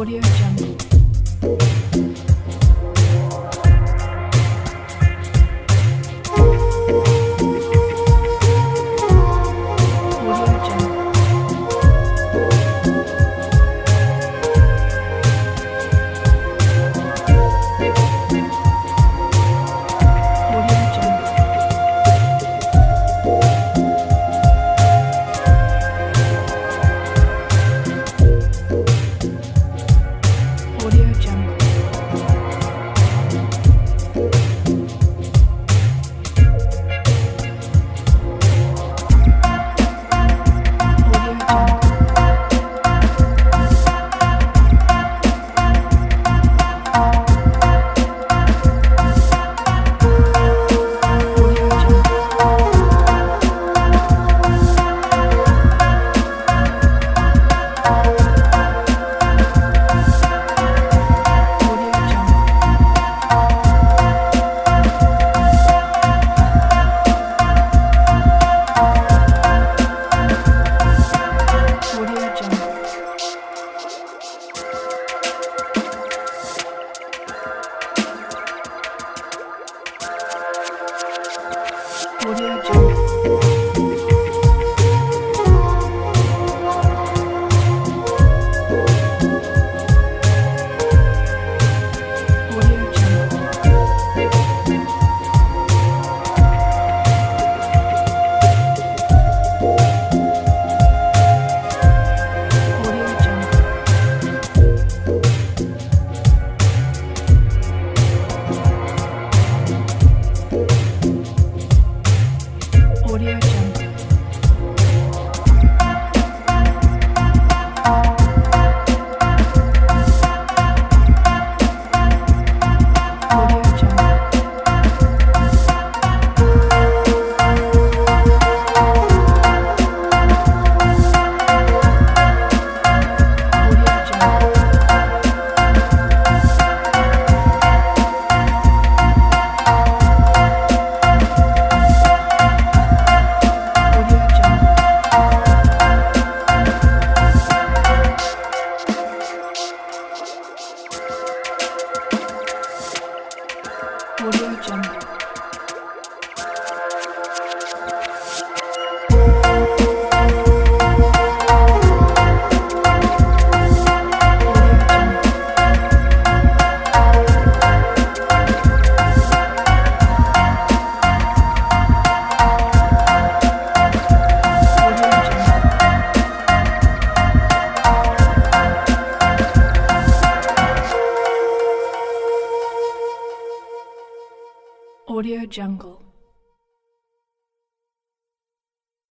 Audio Jungle. Audio Jungle. Audio Jungle. Audio Jungle. Audio Jungle. Audio Jungle. Audio Jungle. Audio Jungle. Audio Jungle. Audio Jungle. Audio Jungle. Audio Jungle. Audio Jungle. Audio Jungle. Audio Jungle. Audio Jungle. Audio Jungle. Audio Jungle. Audio Jungle.